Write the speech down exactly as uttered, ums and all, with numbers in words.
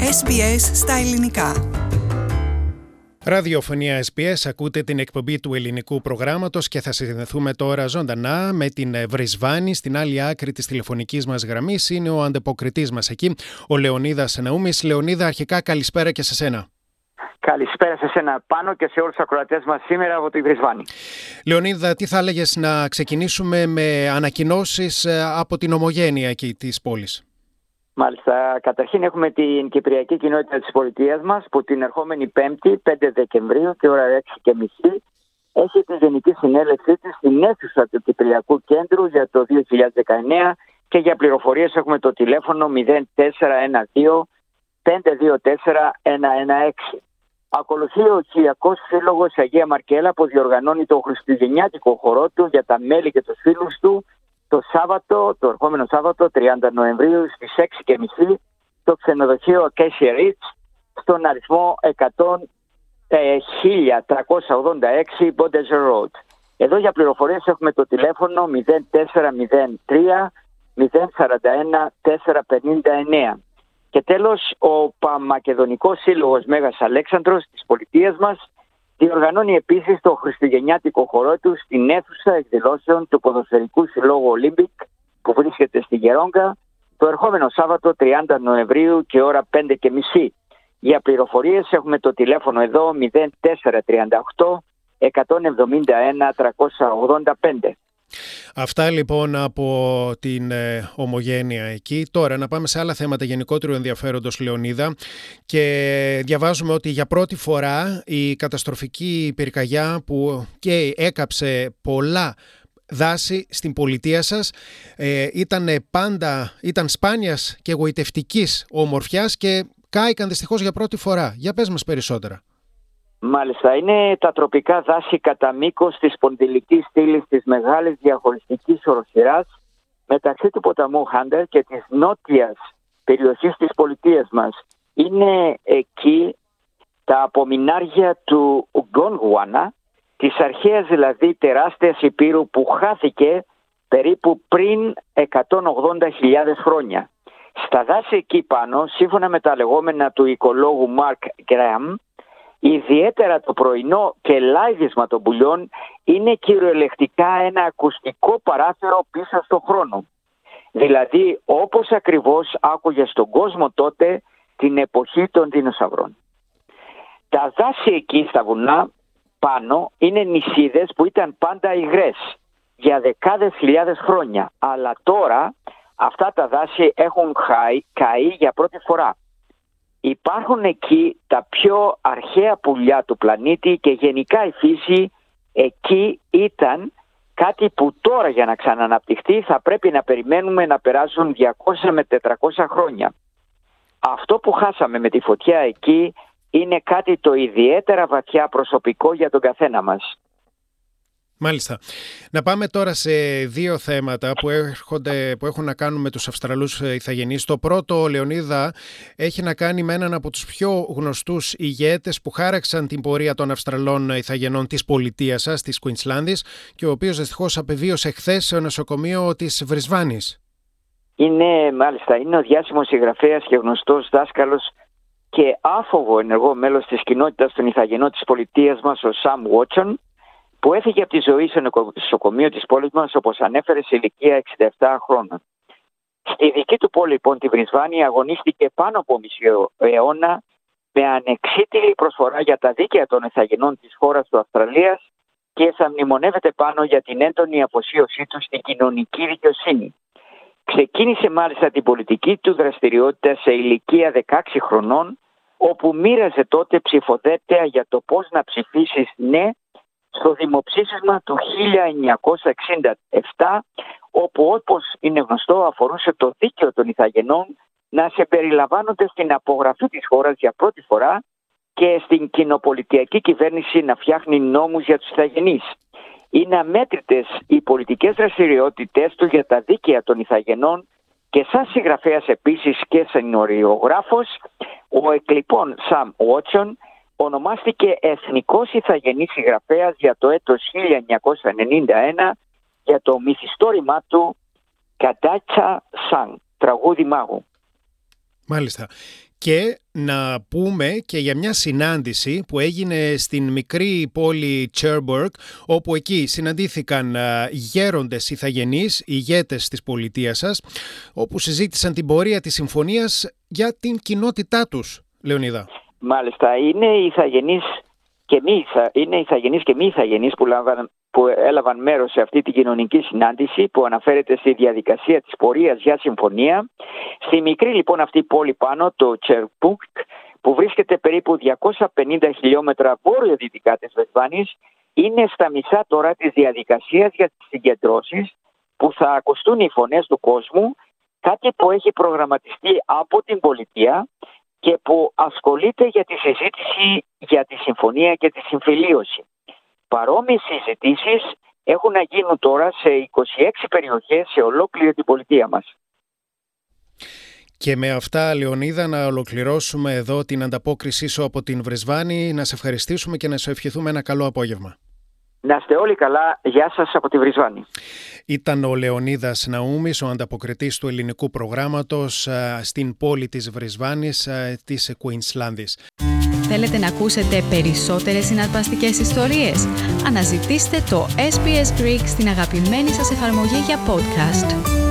Ες Μπι Ες στα ελληνικά. Ραδιοφωνία Ες Μπι Ες, ακούτε την εκπομπή του ελληνικού προγράμματος και θα συνδεθούμε τώρα ζωντανά με την Βρισβάνη. Στην άλλη άκρη της τηλεφωνικής μας γραμμής είναι ο ανταποκριτής μας εκεί, ο Λεωνίδας Ναούμης. Λεωνίδα, αρχικά καλησπέρα και σε σένα. Καλησπέρα σε σένα πάνω και σε όλους τους ακροατές μας σήμερα από τη Βρισβάνη. Λεωνίδα, τι θα έλεγες να ξεκινήσουμε με ανακοινώσεις από την ομογένεια εκεί της πόλης? Μάλιστα, καταρχήν έχουμε την Κυπριακή Κοινότητα της Πολιτείας μας που την ερχόμενη Πέμπτη, πέντε Δεκεμβρίου και ώρα έξι και μισή έχει τη Γενική Συνέλευσή της στην αίθουσα του Κυπριακού Κέντρου για το δύο χιλιάδες δεκαεννέα και για πληροφορίες έχουμε το τηλέφωνο μηδέν τέσσερα ένα δύο πέντε δύο τέσσερα ένα ένα έξι. Ακολουθεί ο Οικιακός Σύλλογος Αγία Μαρκέλα που διοργανώνει το χριστουγεννιάτικο χορό του για τα μέλη και τους φίλους του το Σάββατο, το ερχόμενο Σάββατο, τριάντα Νοεμβρίου στις έξι και μισή στο ξενοδοχείο Acacia Ritz στον αριθμό χίλια τριακόσια ογδόντα έξι Bondager Road. Εδώ για πληροφορίες έχουμε το τηλέφωνο μηδέν τέσσερα μηδέν τρία μηδέν τέσσερα ένα τέσσερα πέντε εννέα. Και τέλος, ο Παμακεδονικός Σύλλογος Μέγας Αλέξανδρος της πολιτείας μας διοργανώνει επίσης το χριστουγεννιάτικο χορό του στην αίθουσα εκδηλώσεων του Ποδοσφαιρικού Συλλόγου Olympic που βρίσκεται στη Γερόγκα το ερχόμενο Σάββατο τριάντα Νοεμβρίου και ώρα πέντε και μισή. Για πληροφορίες έχουμε το τηλέφωνο εδώ μηδέν τέσσερα τρία οκτώ εκατόν εβδομήντα ένα τριακόσια ογδόντα πέντε. Αυτά λοιπόν από την ε, ομογένεια εκεί. Τώρα να πάμε σε άλλα θέματα γενικότερου ενδιαφέροντος, Λεωνίδα, και διαβάζουμε ότι για πρώτη φορά η καταστροφική πυρκαγιά που και έκαψε πολλά δάση στην πολιτεία σας ε, ήταν πάντα, ήταν σπάνιας και εγωιτευτικής ομορφιάς και κάηκαν δυστυχώς για πρώτη φορά. Για πες μας περισσότερα. Μάλιστα, είναι τα τροπικά δάση κατά μήκος της σπονδυλικής στήλης της μεγάλης διαχωριστικής οροσειράς μεταξύ του ποταμού Χάντερ και της νότιας περιοχής της πολιτείας μας. Είναι εκεί τα απομεινάρια του Γκονγκουάνα, της αρχαίας δηλαδή τεράστιας υπήρου που χάθηκε περίπου πριν εκατόν ογδόντα χιλιάδες χρόνια. Στα δάση εκεί πάνω, σύμφωνα με τα λεγόμενα του οικολόγου Μάρκ Γκράμ, ιδιαίτερα το πρωινό και λάγισμα των πουλιών είναι κυριολεκτικά ένα ακουστικό παράθυρο πίσω στον χρόνο. Δηλαδή όπως ακριβώς άκουγε στον κόσμο τότε την εποχή των δεινοσαυρών. Τα δάση εκεί στα βουνά πάνω είναι νησίδες που ήταν πάντα υγρές για δεκάδες χιλιάδες χρόνια. Αλλά τώρα αυτά τα δάση έχουν καεί για πρώτη φορά. Υπάρχουν εκεί τα πιο αρχαία πουλιά του πλανήτη και γενικά η φύση εκεί ήταν κάτι που τώρα για να ξαναναπτυχθεί θα πρέπει να περιμένουμε να περάσουν διακόσια με τετρακόσια χρόνια. Αυτό που χάσαμε με τη φωτιά εκεί είναι κάτι το ιδιαίτερα βαθιά προσωπικό για τον καθένα μας. Μάλιστα. Να πάμε τώρα σε δύο θέματα που, έρχονται, που έχουν να κάνουν με τους Αυστραλούς ηθαγενείς. Το πρώτο, Λεωνίδα, έχει να κάνει με έναν από τους πιο γνωστούς ηγέτες που χάραξαν την πορεία των Αυστραλών ηθαγενών της πολιτείας σας, της Κουινσλάνδης, και ο οποίος δυστυχώς απεβίωσε χθες σε νοσοκομείο της Βρισβάνης. Είναι, μάλιστα, είναι ο διάσημος συγγραφέας και γνωστός δάσκαλος και άφοβο ενεργό μέλος της κοινότητας των ηθαγενών της πολιτείας μας, ο Σαμ Βότσον, που έφυγε από τη ζωή στο νοσοκομείο της πόλης μας, όπως ανέφερε, σε ηλικία εξήντα επτά χρόνων. Στη δική του πόλη, λοιπόν, τη Βρισβάνη, αγωνίστηκε πάνω από μισή αιώνα με ανεξίτηλη προσφορά για τα δίκαια των ηθαγενών της χώρας του Αυστραλίας και θα μνημονεύεται πάνω για την έντονη αφοσίωσή του στην κοινωνική δικαιοσύνη. Ξεκίνησε μάλιστα την πολιτική του δραστηριότητα σε ηλικία δεκαέξι χρονών, όπου μοίραζε τότε ψηφοδέλτια για το πώς να ψηφίσεις ναι στο δημοψήφισμα του χίλια εννιακόσια εξήντα επτά, όπου όπως είναι γνωστό αφορούσε το δίκαιο των ηθαγενών να σε περιλαμβάνονται στην απογραφή της χώρας για πρώτη φορά και στην κοινοπολιτιακή κυβέρνηση να φτιάχνει νόμους για τους ηθαγενείς. Είναι αμέτρητες οι πολιτικές δραστηριότητες του για τα δίκαια των ηθαγενών και σαν συγγραφέας επίσης και σενωριογράφος, ο εκλειπών Σαμ Βότσον ονομάστηκε Εθνικός Ηθαγενής Συγγραφέας για το έτος χίλια εννιακόσια ενενήντα ένα για το μυθιστόρημά του Καντάτσα Σαν, τραγούδι μάγου. Μάλιστα. Και να πούμε και για μια συνάντηση που έγινε στην μικρή πόλη Cherbourg, όπου εκεί συναντήθηκαν γέροντες ηθαγενείς, ηγέτες της πολιτείας σας, όπου συζήτησαν την πορεία της συμφωνίας για την κοινότητά τους, Λεωνίδα. Μάλιστα, είναι ηθαγενείς και μη, είναι ηθαγενείς και μη ηθαγενείς που, λάβαν, που έλαβαν μέρος σε αυτή την κοινωνική συνάντηση που αναφέρεται στη διαδικασία της πορείας για συμφωνία. Στη μικρή λοιπόν αυτή πόλη πάνω, το Cherbourg, που βρίσκεται περίπου διακόσια πενήντα χιλιόμετρα βόρειο-δυτικά της Βρεσβάνης, είναι στα μισά τώρα της διαδικασίας για τις συγκεντρώσεις που θα ακουστούν οι φωνές του κόσμου, κάτι που έχει προγραμματιστεί από την πολιτεία και που ασχολείται για τη συζήτηση για τη συμφωνία και τη συμφιλίωση. Παρόμοιες συζητήσεις έχουν να γίνουν τώρα σε είκοσι έξι περιοχές σε ολόκληρη την πολιτεία μας. Και με αυτά, Λεωνίδα, να ολοκληρώσουμε εδώ την ανταπόκρισή σου από την Βρεσβάνη, να σε ευχαριστήσουμε και να σου ευχηθούμε ένα καλό απόγευμα. Να είστε όλοι καλά. Γεια σας από τη Βρεσβάνη. Ήταν ο Λεωνίδας Ναούμης, ο ανταποκριτής του ελληνικού προγράμματος στην πόλη της Βρεσβάνης της Κουινσλάνδης. Θέλετε να ακούσετε περισσότερες συναρπαστικές ιστορίες? Αναζητήστε το ες μπι ες Greek στην αγαπημένη σας εφαρμογή για podcast.